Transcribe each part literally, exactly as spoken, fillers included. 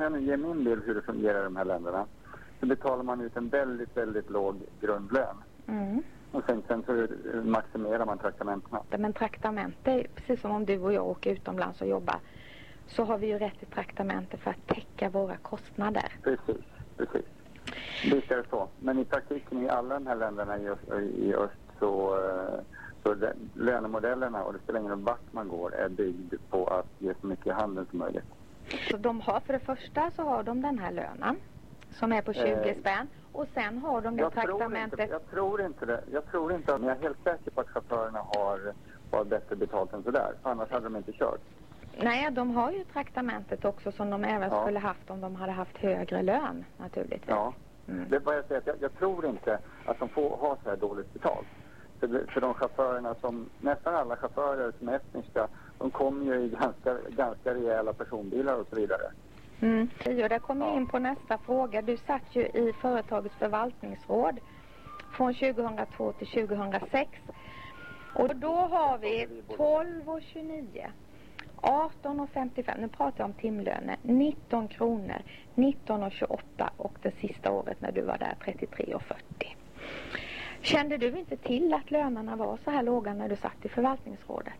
jag nu ger min bild hur det fungerar i de här länderna, så betalar man ut en väldigt, väldigt låg grundlön. Mm. Och sen, sen så maximerar man traktamentena. Men traktamente, precis som om du och jag åker utomlands och jobbar, så har vi ju rätt till traktamente för att täcka våra kostnader. Precis, precis. Visst är det så. Men i praktiken i alla de här länderna i öst, i öst så, så det, lönemodellerna, och det spelar ingen roll vart man går, är byggd på att ge så mycket handel som möjligt. Så de har, för det första så har de den här lönen som är på tjugo eh, spänn, och sen har de det traktamentet. Tror inte, jag tror inte det. Jag tror inte, men jag är helt säker på att chaufförerna har, har bättre betalt än sådär. Annars hade de inte kört. Nej, de har ju traktamentet också som de även ja. skulle haft om de hade haft högre lön, naturligtvis. Ja, mm. det är bara jag säger att jag, jag tror inte att de får ha så här dåligt betalt. För, för de chaufförerna som, nästan alla chaufförer som är estniska, de kommer ju i ganska, ganska rejäla personbilar och så vidare. Mm. Ja, där kommer jag in på nästa fråga. Du satt ju i företagets förvaltningsråd från tjugohundratvå till tjugohundrasex. Och då har vi tolv och tjugonio, arton och femtiofem, nu pratar jag om timlöner, nitton kronor, nitton och tjugoåtta och det sista året när du var där tre och fyrtio. Kände du inte till att lönerna var så här låga när du satt i förvaltningsrådet?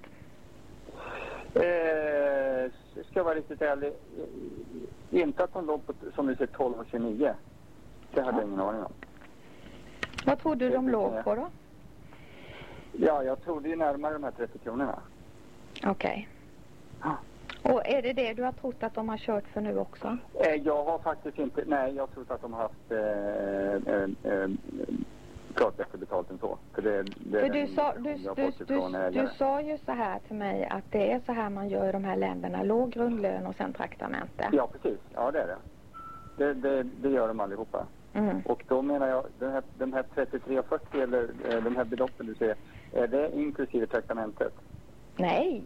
Eh, ska jag vara riktigt ärlig, inte att de låg på, som du säger, tolv och tjugonio. Det hade jag ingen aning om. Vad tror du de låg på då? Ja, jag trodde ju närmare de här trettio kronorna. Okej. Okay. Ja. Och är det det du har trott att de har kört för nu också? Eh, jag har faktiskt inte, nej, jag tror att de har haft eh, eh, eh, klart bättre betalt än så. För, det, det för du, sa, du, du, du, du sa ju så här till mig att det är så här man gör i de här länderna. Låg grundlön och sen traktamente. Ja, precis. Ja, det är det. Det, det, det gör de allihopa. Mm. Och då menar jag, den här, de här trettiotre och fyrtio eller eh, de här beloppen du ser, är det inklusive traktamentet? Nej.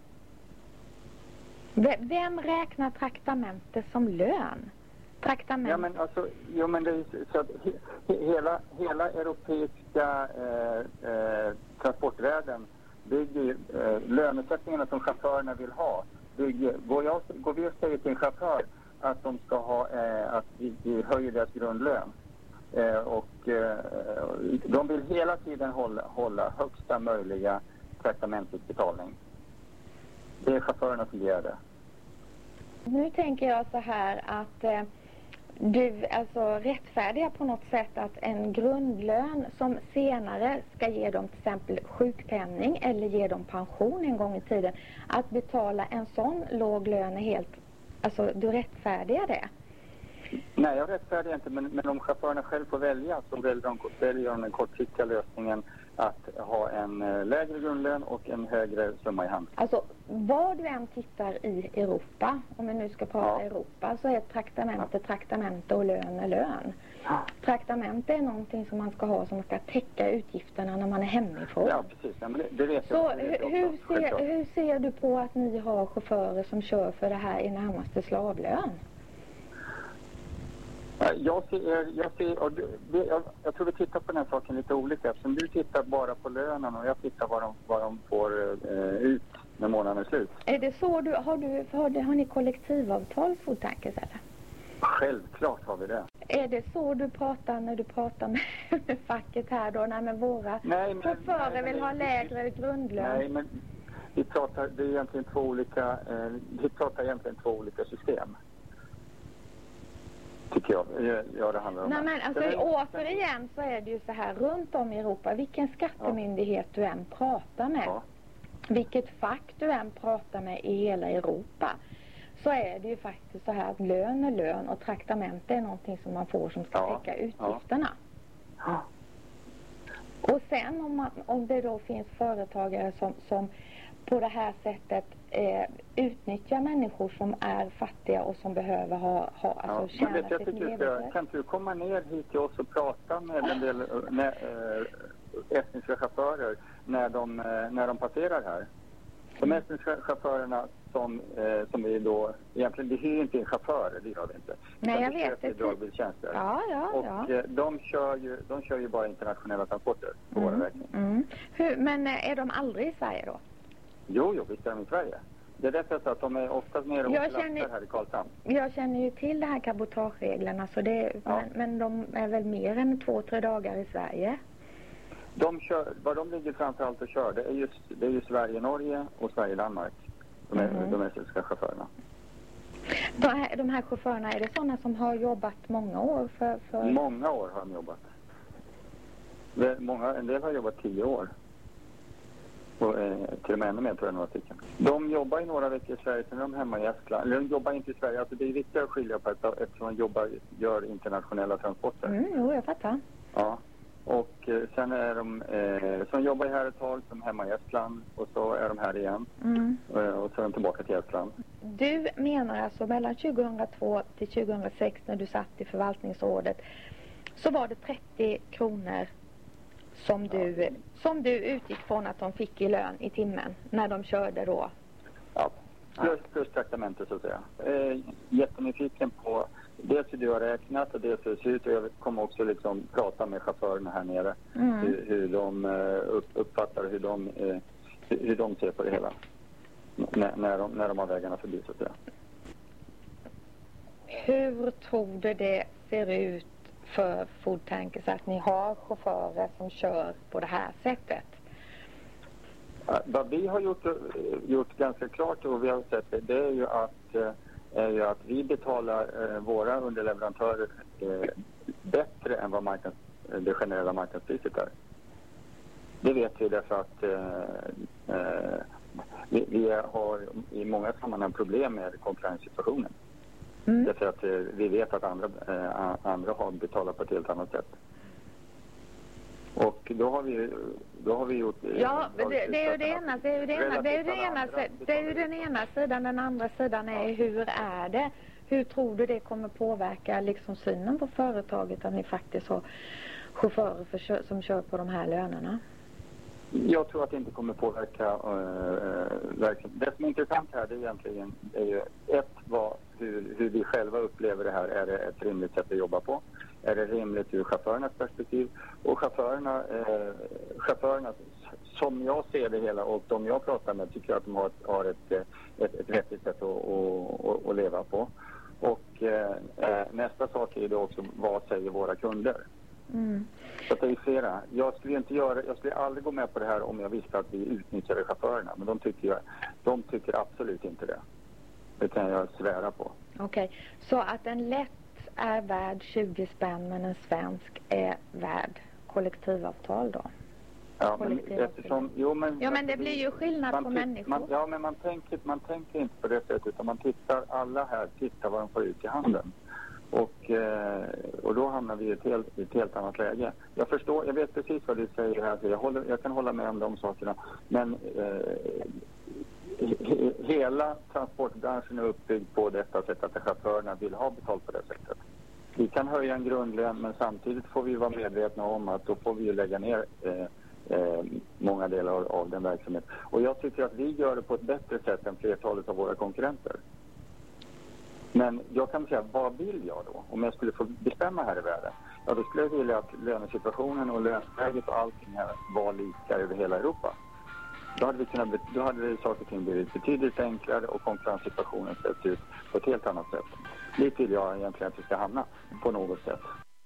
V- vem räknar traktamente som lön? Traktament. Ja, men alltså, jo, men det är så att he, he, hela, hela europeiska eh, eh, transportvärlden bygger eh, lönesättningarna som chaufförerna vill ha. Bygger, går, jag, går vi och säger till en chaufför att de ska ha, eh, att vi, vi höjer deras grundlön. Eh, och eh, de vill hela tiden hålla, hålla högsta möjliga traktamentsutbetalning. Det är chaufförerna som gör det. Nu tänker jag så här att eh, du alltså rättfärdiga på något sätt att en grundlön som senare ska ge dem till exempel sjukpenning eller ge dem pension en gång i tiden, att betala en sån låg lön är helt, alltså du rättfärdigar det? Nej, jag rättfärdigar inte, men, men om chaufförerna själv får välja så väljer de, väljer de den kortsiktiga lösningen att ha en äh, lägre grundlön och en högre summa i hand. Alltså, vad du än tittar i Europa, om vi nu ska prata ja. Europa, så är traktamente, ja. traktamente och lön är lön. Ja. Traktamente är någonting som man ska ha som ska täcka utgifterna när man är hemifrån. Ja, precis. Ja, men det, det vet så jag. Det vet jag hur, ser, hur ser du på att ni har chaufförer som kör för det här i närmaste slavlön? Jag ser, jag, ser, och jag, jag tror vi tittar på den här saken lite olika. Eftersom du tittar bara på lönen och jag tittar vad de, vad de får eh, ut när månaden är slut. Är det så? Du, har, du, har, har ni kollektivavtal, Foodtankers, eller? Självklart har vi det. Är det så du pratar när du pratar med, med facket här då? När med våra nej, men, chaufförer nej, men, vill ha lägre vi, grundlön? Nej, men vi pratar, det är egentligen två olika, eh, vi pratar egentligen två olika system. Tycker jag. Ja, det handlar om. Nej, men alltså det, återigen så är det ju så här runt om i Europa, vilken skattemyndighet ja. du än pratar med, ja. vilket fack du än pratar med i hela Europa, så är det ju faktiskt så här att lön är lön och traktamente är någonting som man får som ska ja. täcka utgifterna. Ja. Och sen om, man, om det då finns företagare som, som på det här sättet eh, utnyttja människor som är fattiga och som behöver ha, ha alltså ja, tjäna sitt levebröd. Kan du komma ner hit till oss och prata med en del med, äh, estniska chaufförer när de, när de passerar här? De estniska chaufförerna som, eh, som vi då, egentligen det är inte en chaufför, det gör vi inte. Nej, jag vet det. Ja, ja, och ja. Eh, de, kör ju, de kör ju bara internationella transporter på mm. våra vägar. Mm. Hur, men är de aldrig i Sverige då? Jo, jo, visst är de i Sverige. Det är därför att de är oftast mer och Jag känner- här i Karlshamn. Jag känner ju till det här cabotagereglerna, så det, Ja. men, men de är väl mer än två, tre dagar i Sverige? De kör, vad de ligger framförallt och kör, det är ju, det är ju Sverige-Norge och Sverige-Danmark. De är Mhm. de estniska chaufförerna. De här, de här chaufförerna, är det sådana som har jobbat många år för... för... Många år har de jobbat. Det- Många, en del har jobbat tio år. Och, eh, till och med ännu mer tror jag några stycken. De jobbar i några veckor i Sverige, sen är de hemma i Estland. Eller de jobbar inte i Sverige, alltså det är viktigt att skilja på det eftersom de jobbar, gör internationella transporter. Mm, jo, jag fattar. Ja. Och eh, sen är de, eh, så de jobbar här ett tag, som hemma i Estland och så är de här igen. Mm. Eh, och så är de tillbaka till Estland. Du menar alltså mellan tjugohundratvå till tjugohundrasex när du satt i förvaltningsrådet så var det trettio kronor som du, som du utgick från att de fick i lön i timmen när de körde då? Ja, plus, plus traktamente så att säga. Eh, jättenyfiken på dels hur du har räknat och dels hur det ser ut. Och jag kommer också liksom prata med chaufförerna här nere. Mm. Hur, hur de eh, upp, uppfattar hur de, eh, hur, hur de ser på det hela. N- när, de, när de har vägarna förbi så att säga. Hur tror du det ser ut för Food Tankers att ni har chaufförer som kör på det här sättet? Ja, vad vi har gjort, eh, gjort ganska klart och vi har sett det, det är ju att, eh, är ju att vi betalar eh, våra underleverantörer eh, bättre än vad marknads, det generella marknadspriset är. Det vet vi därför att eh, eh, vi, vi har i många sammanhang problem med konkurrenssituationen. Mm. Därför att eh, vi vet att andra, eh, andra har betalat på ett helt annat sätt. Och då har vi, då har vi gjort... eh, Ja, det, dragit det är ju det slutsatsen ena, att det är ju det ena, det är ju det relativt alla ena, andra det är ju den ena sidan, den andra sidan är hur är det? Hur tror du det kommer påverka liksom synen på företaget att ni faktiskt har chaufförer för, kö- som kör på de här lönerna? Jag tror att det inte kommer påverka äh, verksamheten. Det som är intressant här det är egentligen är ju ett, vad, hur, hur vi själva upplever det här. Är det ett rimligt sätt att jobba på? Är det rimligt ur chaufförernas perspektiv? Och chaufförerna, äh, chaufförerna som jag ser det hela och de jag pratar med tycker att de har ett, har ett, ett, ett vettigt sätt att, att, att leva på. Och äh, nästa sak är då också, vad säger våra kunder? Mm. Så att det är flera. Jag skulle inte göra, jag skulle aldrig gå med på det här om jag visste att vi utnyttjade chaufförerna. Men de tycker, jag, de tycker absolut inte det. Det kan jag svära på. Okej, så att en lätt är värd tjugo spänn men en svensk är värd kollektivavtal då? Ja, men Kollektivavtal. eftersom, jo, men, Ja, men det blir ju skillnad man på ty- människor. Man, ja, men man tänker, man tänker inte på det sättet utan man tittar, alla här tittar vad de får ut i handen. Och, eh, och då hamnar vi i ett helt, i ett helt annat läge. Jag förstår, jag vet precis vad du säger här, så jag, håller, jag kan hålla med om de sakerna. Men eh, he, hela transportbranschen är uppbyggd på detta sätt att chaufförerna vill ha betalt på det sättet. Vi kan höja en grundlön men samtidigt får vi vara medvetna om att då får vi ju lägga ner eh, eh, många delar av, av den verksamheten. Och jag tycker att vi gör det på ett bättre sätt än flertalet av våra konkurrenter. Men jag kan säga, vad vill jag då? Om jag skulle få bestämma här i världen? Ja, då skulle jag vilja att lönesituationen och löneläget och allting här var lika över hela Europa. Då hade, vi kunnat, då hade det saker och ting blivit betydligt enklare och konkurrenssituationen sett ut på ett helt annat sätt. Det vill jag egentligen att vi ska hamna på något sätt.